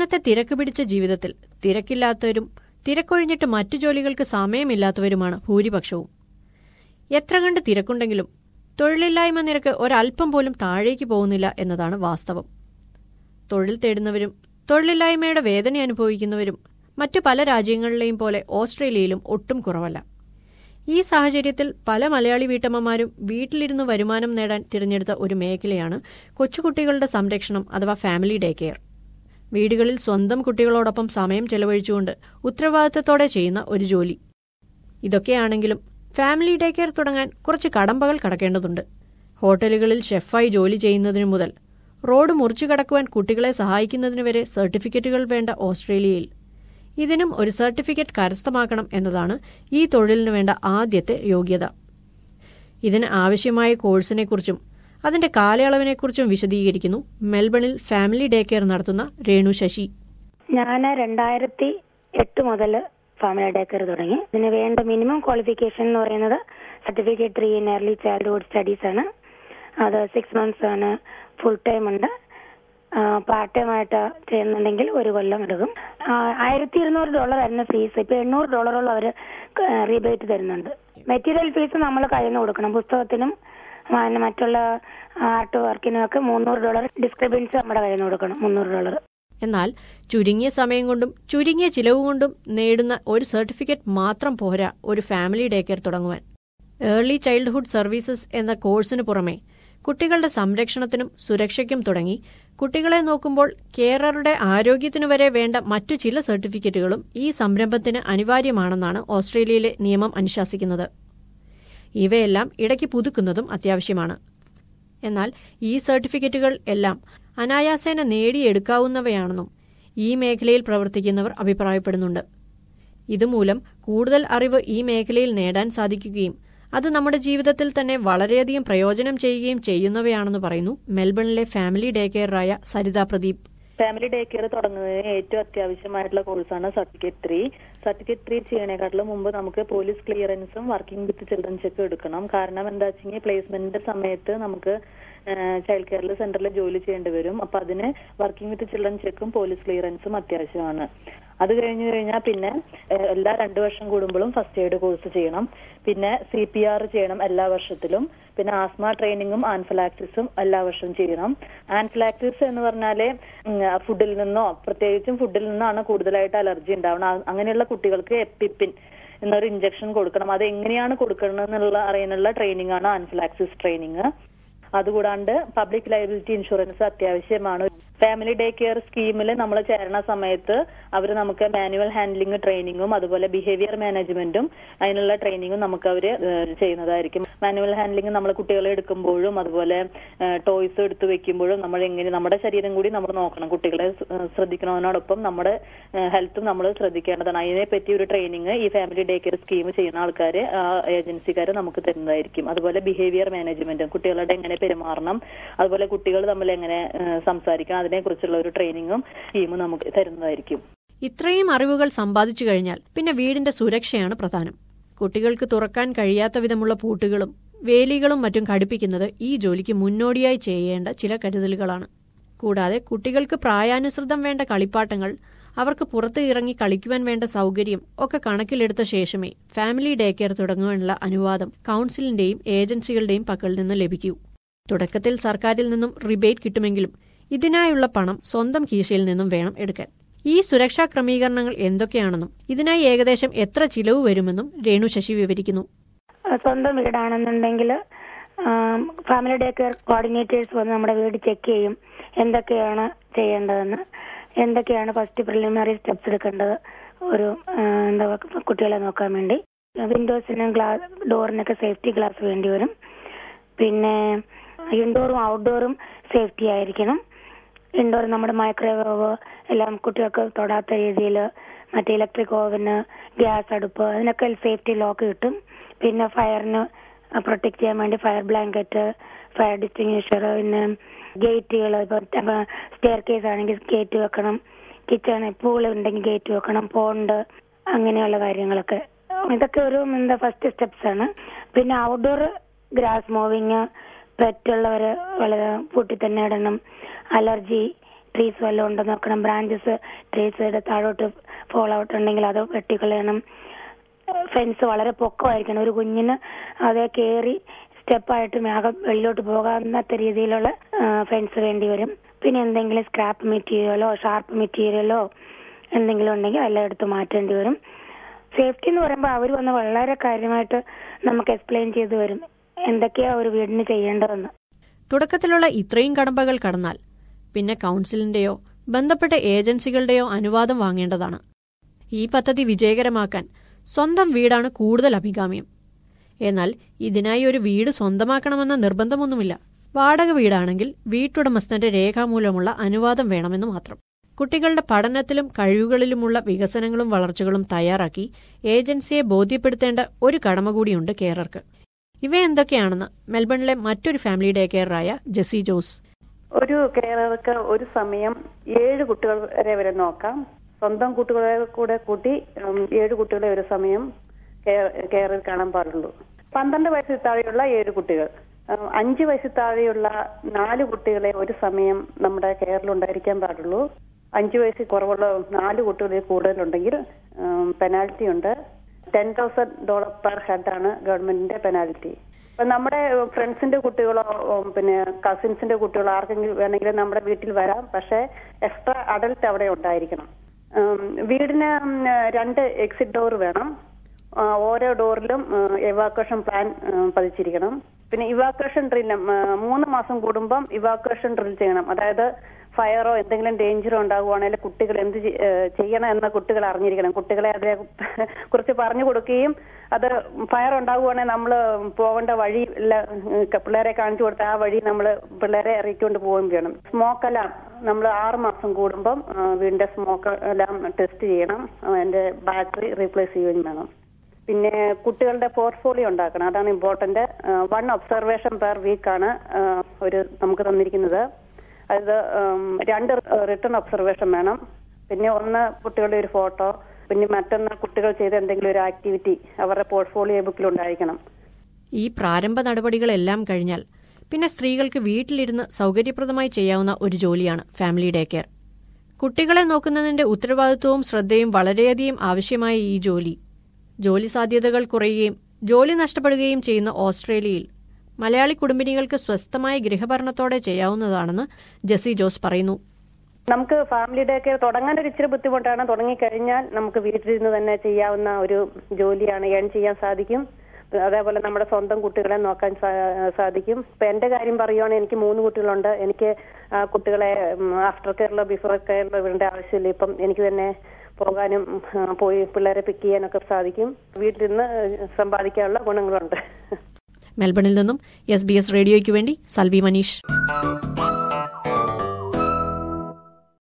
ഇന്നത്തെ തിരക്ക് പിടിച്ച ജീവിതത്തിൽ തിരക്കില്ലാത്തവരും തിരക്കൊഴിഞ്ഞിട്ട് മറ്റു ജോലികൾക്ക് സമയമില്ലാത്തവരുമാണ് ഭൂരിപക്ഷവും. എത്ര കണ്ട് തിരക്കുണ്ടെങ്കിലും തൊഴിലില്ലായ്മ നിരക്ക് ഒരൽപ്പം പോലും താഴേക്ക് പോകുന്നില്ല എന്നതാണ് വാസ്തവം. തൊഴിൽ തേടുന്നവരും തൊഴിലില്ലായ്മയുടെ വേദന അനുഭവിക്കുന്നവരും മറ്റു പല രാജ്യങ്ങളിലെയും പോലെ ഓസ്ട്രേലിയയിലും ഒട്ടും കുറവല്ല. ഈ സാഹചര്യത്തിൽ പല മലയാളി വീട്ടമ്മമാരും വീട്ടിലിരുന്ന് വരുമാനം നേടാൻ തിരഞ്ഞെടുത്ത ഒരു മേഖലയാണ് കൊച്ചുകുട്ടികളുടെ സംരക്ഷണം അഥവാ ഫാമിലി ഡേ കെയർ. വീടുകളിൽ സ്വന്തം കുട്ടികളോടൊപ്പം സമയം ചെലവഴിച്ചുകൊണ്ട് ഉത്തരവാദിത്തത്തോടെ ചെയ്യുന്ന ഒരു ജോലി. ഇതൊക്കെയാണെങ്കിലും ഫാമിലി ഡേ കെയർ തുടങ്ങാൻ കുറച്ച് കടമ്പകൾ കടക്കേണ്ടതുണ്ട്. ഹോട്ടലുകളിൽ ഷെഫായി ജോലി ചെയ്യുന്നതിനു മുതൽ റോഡ് മുറിച്ചു കടക്കുവാൻ കുട്ടികളെ സഹായിക്കുന്നതിന് വരെ സർട്ടിഫിക്കറ്റുകൾ വേണ്ട ഓസ്ട്രേലിയയിൽ ഇതിനും ഒരു സർട്ടിഫിക്കറ്റ് കരസ്ഥമാക്കണം എന്നതാണ് ഈ തൊഴിലിനു വേണ്ട ആദ്യത്തെ യോഗ്യത. ഇതിന് ആവശ്യമായ കോഴ്സിനെക്കുറിച്ചും അതിന്റെ കാലയളവിനെക്കുറിച്ചും വിശദീകരിക്കുന്നു മെൽബണിൽ ഫാമിലി ഡേ കെയർ നടത്തുന്ന രേണു ശശി. ഞാൻ 2008 മുതൽ ഫാമിലി ഡേ കെയർ തുടങ്ങി. ഇതിന് വേണ്ട മിനിമം ക്വാളിഫിക്കേഷൻ എന്ന് പറയുന്നത് certificate 3 in early childhood studies ആണ്. അത് 6 months ആണ്. ഫുൾ ടൈം ഉണ്ട്. പാർട്ട് ടൈം ആയിട്ട് ചെയ്യുന്നുണ്ടെങ്കിൽ 1 കൊല്ലം എടുക്കും. $1,200 ആയിരുന്നു ഫീസ്. ഇപ്പൊ $800 അവർ റീബേറ്റ് തരുന്നുണ്ട്. മെറ്റീരിയൽ ഫീസ് നമ്മൾ കഴിയുന്ന കൊടുക്കണം. പുസ്തകത്തിനും മറ്റുള്ള ആർട്ട് വർക്കിനും ഒക്കെ $300 ഡിസ്ക്രിപ്ഷൻസ് നമ്മുടെ കയ്യിൽ നിന്ന് കൊടുക്കണം. $300. എന്നാൽ ചുരുങ്ങിയ സമയം കൊണ്ടും ചുരുങ്ങിയ ചിലവ് കൊണ്ടും നേടുന്ന ഒരു സർട്ടിഫിക്കറ്റ് മാത്രം പോരാ ഒരു ഫാമിലി ഡേ കെയർ തുടങ്ങുവാൻ. ഏർലി ചൈൽഡ്ഹുഡ് സർവീസസ് എന്ന കോഴ്സിന് പുറമെ കുട്ടികളുടെ സംരക്ഷണത്തിനും സുരക്ഷയ്ക്കും തുടങ്ങി കുട്ടികളെ നോക്കുമ്പോൾ കെയററുടെ ആരോഗ്യത്തിനു വരെ വേണ്ട മറ്റു ചില സർട്ടിഫിക്കറ്റുകളും ഈ സംരംഭത്തിന് അനിവാര്യമാണെന്നാണ് ഓസ്ട്രേലിയയിലെ നിയമം അനുശാസിക്കുന്നത്. ഇവയെല്ലാം ഇടയ്ക്ക് പുതുക്കുന്നതും അത്യാവശ്യമാണ്. എന്നാൽ ഈ സർട്ടിഫിക്കറ്റുകൾ എല്ലാം അനായാസേന നേടിയെടുക്കാവുന്നവയാണെന്നും ഈ മേഖലയിൽ പ്രവർത്തിക്കുന്നവർ അഭിപ്രായപ്പെടുന്നുണ്ട്. ഇതുമൂലം കൂടുതൽ അറിവ് ഈ മേഖലയിൽ നേടാൻ സാധിക്കുകയും അത് നമ്മുടെ ജീവിതത്തിൽ തന്നെ വളരെയധികം പ്രയോജനം ചെയ്യുകയും ചെയ്യുന്നവയാണെന്ന് പറയുന്നു മെൽബണിലെ ഫാമിലി ഡേ കെയറായ Saritha Pradeep. Family day care തുടങ്ങുന്നതിന് ഏറ്റവും അത്യാവശ്യമായിട്ടുള്ള കോഴ്സാണ് സർട്ടിഫിക്കറ്റ് 3. സർട്ടിഫിക്കറ്റ് 3 ചെയ്യണേക്കാട്ടിലും മുമ്പ് നമുക്ക് പോലീസ് ക്ലിയറൻസും വർക്കിംഗ് വിത്ത് ചിൽഡ്രൻ ചെക്ക് എടുക്കണം. കാരണം എന്താ വെച്ചെങ്കിൽ പ്ലേസ്മെന്റിന്റെ സമയത്ത് നമുക്ക് ചൈൽഡ് കെയർ സെന്ററിൽ ജോലി ചെയ്യേണ്ടി വരും. അപ്പൊ അതിന് വർക്കിംഗ് വിത്ത് ചിൽഡ്രൻ ചെക്കും പോലീസ് ക്ലിയറൻസും അത്യാവശ്യമാണ്. അത് കഴിഞ്ഞാൽ പിന്നെ എല്ലാ 2 വർഷം കൂടുമ്പോഴും ഫസ്റ്റ് എയ്ഡ് കോഴ്സ് ചെയ്യണം. പിന്നെ CPR ചെയ്യണം എല്ലാ വർഷത്തിലും. പിന്നെ ആസ്മ ട്രെയിനിങ്ങും ആൻഫിലാക്സിസും എല്ലാ വർഷവും ചെയ്യണം. ആൻഫിലാക്സിസ് എന്ന് പറഞ്ഞാല് ഫുഡിൽ നിന്നോ പ്രത്യേകിച്ചും ഫുഡിൽ നിന്നാണ് കൂടുതലായിട്ട് അലർജി ഉണ്ടാവണം. അങ്ങനെയുള്ള കുട്ടികൾക്ക് എപ്പിപ്പിൻ എന്നൊരു ഇഞ്ചക്ഷൻ കൊടുക്കണം. അത് എങ്ങനെയാണ് കൊടുക്കണമെന്നുള്ള അറിയാനുള്ള ട്രെയിനിങ് ആണ് ആൻഫിലാക്സിസ് ട്രെയിനിങ്. അതുകൂടാണ്ട് പബ്ലിക് ലയബിലിറ്റി ഇൻഷുറൻസ് അത്യാവശ്യമാണ്. ഫാമിലി ഡേ കെയർ സ്കീമിൽ നമ്മൾ ചേരണ സമയത്ത് അവർ നമുക്ക് മാനുവൽ ഹാൻഡ്ലിംഗ് ട്രെയിനിങ്ങും അതുപോലെ ബിഹേവിയർ മാനേജ്മെന്റും അതിനുള്ള ട്രെയിനിങ്ങും നമുക്ക് അവർ ചെയ്യുന്നതായിരിക്കും. മാനുവൽ ഹാൻഡ്ലിംഗ് നമ്മൾ കുട്ടികളെ എടുക്കുമ്പോഴും അതുപോലെ ടോയ്സ് എടുത്തു വെക്കുമ്പോഴും നമ്മൾ എങ്ങനെ നമ്മുടെ ശരീരം കൂടി നമ്മൾ നോക്കണം. കുട്ടികളെ ശ്രദ്ധിക്കുന്നതിനോടൊപ്പം നമ്മുടെ ഹെൽത്തും നമ്മൾ ശ്രദ്ധിക്കേണ്ടതാണ്. അതിനെപ്പറ്റി ഒരു ട്രെയിനിങ് ഈ ഫാമിലി ഡേ കെയർ സ്കീം ചെയ്യുന്ന ആൾക്കാർ ഏജൻസിക്കാർ നമുക്ക് തരുന്നതായിരിക്കും. അതുപോലെ ബിഹേവിയർ മാനേജ്മെന്റും കുട്ടികളുടെ എങ്ങനെ പെരുമാറണം, അതുപോലെ കുട്ടികൾ തമ്മിൽ എങ്ങനെ സംസാരിക്കണം, അതിനെക്കുറിച്ചുള്ള ഒരു ട്രെയിനിങ്ങും സ്കീമും നമുക്ക് തരുന്നതായിരിക്കും. ഇത്രയും അറിവുകൾ സമ്പാദിച്ചു കഴിഞ്ഞാൽ പിന്നെ വീടിന്റെ സുരക്ഷയാണ് പ്രധാനം. കുട്ടികൾക്ക് തുറക്കാൻ കഴിയാത്ത വിധമുള്ള പൂട്ടുകളും വേലികളും മറ്റും ഘടിപ്പിക്കുന്നത് ഈ ജോലിക്ക് മുന്നോടിയായി ചെയ്യേണ്ട ചില കരുതലുകളാണ്. കൂടാതെ കുട്ടികൾക്ക് പ്രായാനുസൃതം വേണ്ട കളിപ്പാട്ടങ്ങൾ, അവർക്ക് പുറത്ത് ഇറങ്ങി കളിക്കുവാൻ വേണ്ട സൗകര്യം ഒക്കെ കണക്കിലെടുത്ത ശേഷമേ ഫാമിലി ഡേ കെയർ തുടങ്ങുവാനുള്ള അനുവാദം കൌൺസിലിന്റെയും ഏജൻസികളുടെയും പക്കൽ നിന്ന് ലഭിക്കൂ. തുടക്കത്തിൽ സർക്കാരിൽ നിന്നും റിബേറ്റ് കിട്ടുമെങ്കിലും ഇതിനായുള്ള പണം സ്വന്തം കീശയിൽ നിന്നും വേണം എടുക്കാൻ. ഈ സുരക്ഷാ ക്രമീകരണങ്ങൾ എന്തൊക്കെയാണെന്നും ഇതിനായി ഏകദേശം എത്ര ചിലവ് വരുമെന്നും രേണു ശശി വിവരിക്കുന്നു. സ്വന്തം വീടാണെന്നുണ്ടെങ്കിൽ ഫാമിലി ഡേ കെയർ കോർഡിനേറ്റേഴ്സ് വന്ന് നമ്മുടെ വീട് ചെക്ക് ചെയ്യും. എന്തൊക്കെയാണ് ചെയ്യേണ്ടതെന്ന്, എന്തൊക്കെയാണ് ഫസ്റ്റ് പ്രിലിമിനറി സ്റ്റെപ്സ് എടുക്കേണ്ടത് ഒരു കുട്ടികളെ നോക്കാൻ വേണ്ടി. വിൻഡോസിനും ഡോറിനൊക്കെ സേഫ്റ്റി ഗ്ലാസ് വേണ്ടി വരും. പിന്നെ ഇൻഡോറും ഔട്ട്ഡോറും സേഫ്റ്റി ആയിരിക്കണം. ഇൻഡോർ നമ്മുടെ മൈക്രോവേവ് എല്ലാം കുട്ടികൾക്ക് തൊടാത്ത രീതിയിൽ, മറ്റേ ഇലക്ട്രിക് ഓവന്, ഗ്യാസ് അടുപ്പ്, അതിനൊക്കെ സേഫ്റ്റി ലോക്ക് കിട്ടും. പിന്നെ ഫയറിന് പ്രൊട്ടക്ട് ചെയ്യാൻ വേണ്ടി ഫയർ ബ്ലാങ്കറ്റ്, ഫയർ ഡിസ്റ്റിങ്വിഷർ, പിന്നെ ഗേറ്റുകൾ, ഇപ്പൊ സ്റ്റെയർ കേസ് ആണെങ്കിൽ ഗേറ്റ് വെക്കണം, കിച്ചൺ പൂൾ ഉണ്ടെങ്കിൽ ഗേറ്റ് വെക്കണം, പോണ്ട്, അങ്ങനെയുള്ള കാര്യങ്ങളൊക്കെ. ഇതൊക്കെ ഒരു ഫസ്റ്റ് സ്റ്റെപ്സ് ആണ്. പിന്നെ ഔട്ട്ഡോർ ഗ്രാസ് മൂവിങ്, പെറ്റുള്ളവര് വളരെ പൂട്ടി തന്നെ ഇടണം. അലർജി ട്രീസ് വല്ലതും ഉണ്ടോ നോക്കണം. ബ്രാഞ്ചസ് ട്രീസിയുടെ താഴോട്ട് ഫോൾ ഔട്ട് ഉണ്ടെങ്കിൽ അത് വെട്ടിക്കളയണം. ഫെൻസ് വളരെ പൊക്കമായിരിക്കണം. ഒരു കുഞ്ഞിന് അത് കയറി സ്റ്റെപ്പായിട്ട് വെളിയിലോട്ട് പോകാത്ത രീതിയിലുള്ള ഫെൻസ് വേണ്ടി വരും. പിന്നെ എന്തെങ്കിലും സ്ക്രാപ്പ് മെറ്റീരിയലോ ഷാർപ്പ് മെറ്റീരിയലോ എന്തെങ്കിലും ഉണ്ടെങ്കിൽ എല്ലാം എടുത്ത് മാറ്റേണ്ടി വരും. സേഫ്റ്റി എന്ന് പറയുമ്പോൾ അവർ വന്ന് വളരെ കാര്യമായിട്ട് നമുക്ക് എക്സ്പ്ലെയിൻ ചെയ്തു വരും എന്തൊക്കെയാ ഒരു വീടിന് ചെയ്യേണ്ടതെന്ന്. തുടക്കത്തിലുള്ള ഇത്രയും കടമ്പകൾ കടന്നാൽ പിന്നെ കൗൺസിലിന്റെയോ ബന്ധപ്പെട്ട ഏജൻസികളുടെയോ അനുവാദം വാങ്ങേണ്ടതാണ്. ഈ പദ്ധതി വിജയകരമാക്കാൻ സ്വന്തം വീടാണ് കൂടുതൽ അഭികാമ്യം. എന്നാൽ ഇതിനായി ഒരു വീട് സ്വന്തമാക്കണമെന്ന നിർബന്ധമൊന്നുമില്ല. വാടക വീടാണെങ്കിൽ വീട്ടുടമസ്ഥന്റെ രേഖാമൂലമുള്ള അനുവാദം വേണമെന്ന് മാത്രം. കുട്ടികളുടെ പഠനത്തിലും കഴിവുകളിലുമുള്ള വികസനങ്ങളും വളർച്ചകളും തയ്യാറാക്കി ഏജൻസിയെ ബോധ്യപ്പെടുത്തേണ്ട ഒരു കടമ കൂടിയുണ്ട് കെയറർക്ക്. ഇവയെന്തൊക്കെയാണെന്ന് മെൽബണിലെ മറ്റൊരു ഫാമിലി ഡേ കെയറായ ജെസി ജോസ്. ഒരു കെയറർക്ക് ഒരു സമയം 7 കുട്ടികളെ വരെ നോക്കാം. സ്വന്തം കുട്ടികളെ കൂടെ കൂട്ടി 7 കുട്ടികളെ ഒരു സമയം കെയറിൽ കാണാൻ പാടുള്ളൂ. 12 വയസ്സിൽ താഴെയുള്ള 7 കുട്ടികൾ, 5 വയസ്സിൽ താഴെയുള്ള 4 കുട്ടികളെ ഒരു സമയം നമ്മുടെ കെയറിൽ ഉണ്ടായിരിക്കാൻ പാടുള്ളൂ. 5 വയസ്സിൽ കുറവുള്ള 4 കുട്ടികളിൽ കൂടുതലുണ്ടെങ്കിൽ പെനാൽറ്റി ഉണ്ട്. $10,000 പെർ ഹെഡാണ് ഗവൺമെന്റിന്റെ പെനാൽറ്റി. അപ്പൊ നമ്മുടെ ഫ്രണ്ട്സിന്റെ കുട്ടികളോ പിന്നെ കസിൻസിന്റെ കുട്ടികളോ ആർക്കെങ്കിലും വേണമെങ്കിലും നമ്മുടെ വീട്ടിൽ വരാം. പക്ഷെ എക്സ്ട്രാ അഡൽട്ട് അവിടെ ഉണ്ടായിരിക്കണം. വീടിന് 2 എക്സിറ്റ് ഡോർ വേണം. ഓരോ ഡോറിലും എവാക്വേഷൻ പ്ലാൻ പതിച്ചിരിക്കണം. പിന്നെ ഇവാക്വേഷൻ ഡ്രില്ല് 3 മാസം കൂടുമ്പം ഇവാക്വേഷൻ ഡ്രിൽ ചെയ്യണം. അതായത് ഫയറോ എന്തെങ്കിലും ഡേഞ്ചറോ ഉണ്ടാകുവാണെങ്കിൽ കുട്ടികൾ എന്ത് ചെയ്യണം എന്ന് കുട്ടികൾ അറിഞ്ഞിരിക്കണം. കുട്ടികളെ അതിനെ കുറിച്ച് പറഞ്ഞു കൊടുക്കുകയും അത് ഫയർ ഉണ്ടാകുവാണെങ്കിൽ നമ്മൾ പോകേണ്ട വഴി പിള്ളേരെ കാണിച്ചു കൊടുത്ത ആ വഴി നമ്മൾ പിള്ളേരെ ഇറക്കിക്കൊണ്ട് പോവുകയും ചെയ്യണം. സ്മോക്ക് അലാം നമ്മൾ 6 മാസം കൂടുമ്പം വീടിന്റെ സ്മോക്ക് അലാം ടെസ്റ്റ് ചെയ്യണം. അതിന്റെ ബാറ്ററി റീപ്ലേസ് ചെയ്യുകയും വേണം. പിന്നെ കുട്ടികളുടെ പോർട്ട്ഫോളിയോ ഉണ്ടാക്കണം. അതാണ് ഇമ്പോർട്ടന്റ്. 1 ഒബ്സർവേഷൻ പെർ വീക്കാണ് നമുക്ക് തന്നിരിക്കുന്നത്. അത് 2 റിട്ടേൺ ഒബ്സർവേഷൻ വേണം. പിന്നെ 1 കുട്ടികളുടെ ഒരു ഫോട്ടോ, പിന്നെ മറ്റൊന്ന് കുട്ടികൾ ചെയ്ത എന്തെങ്കിലും ഒരു ആക്ടിവിറ്റി അവരുടെ പോർട്ട്ഫോളിയോ ബുക്കിൽ ഉണ്ടായിരിക്കണം. ഈ പ്രാരംഭ നടപടികളെല്ലാം കഴിഞ്ഞാൽ പിന്നെ സ്ത്രീകൾക്ക് വീട്ടിലിരുന്ന് സൗകര്യപ്രദമായി ചെയ്യാവുന്ന ഒരു ജോലിയാണ് ഫാമിലി ഡേ കെയർ. കുട്ടികളെ നോക്കുന്നതിന്റെ ഉത്തരവാദിത്വവും ശ്രദ്ധയും വളരെയധികം ആവശ്യമായ ഈ ജോലി സാധ്യതകൾ കുറയുകയും ജോലി നഷ്ടപ്പെടുകയും ചെയ്യുന്ന ഓസ്ട്രേലിയയിൽ മലയാളി കുടുംബിനികൾക്ക് സ്വസ്ഥമായ ഗൃഹഭരണത്തോടെ ചെയ്യാവുന്നതാണെന്ന് ജെസി ജോസ് പറയുന്നു. നമുക്ക് ഫാമിലി ഡേ കെയർ തുടങ്ങാൻ ഒരു ഇച്ചിരി ബുദ്ധിമുട്ടാണ്. തുടങ്ങിക്കഴിഞ്ഞാൽ നമുക്ക് വീട്ടിലിരുന്ന് തന്നെ ചെയ്യാവുന്ന ഒരു ജോലിയാണ്. ഏൺ ചെയ്യാൻ സാധിക്കും. അതേപോലെ നമ്മുടെ സ്വന്തം കുട്ടികളെ നോക്കാൻ സാധിക്കും. ഇപ്പൊ എന്റെ കാര്യം പറയുവാണെങ്കിൽ എനിക്ക് 3 കുട്ടികളുണ്ട്. എനിക്ക് കുട്ടികളെ ആഫ്റ്റർ കെയറിലോ ബിഫോർ കെയറിലോ വിടേണ്ട ആവശ്യമില്ല. ഇപ്പം എനിക്ക് തന്നെ പോകാനും പോയി പിള്ളേരെ പിക്ക് ചെയ്യാനൊക്കെ സാധിക്കും. വീട്ടിലിരുന്ന് സമ്പാദിക്കാനുള്ള ഗുണങ്ങളുണ്ട്. മെൽബണിൽ നിന്നും SBS റേഡിയോയ്ക്ക് വേണ്ടി സൽവി മനീഷ്.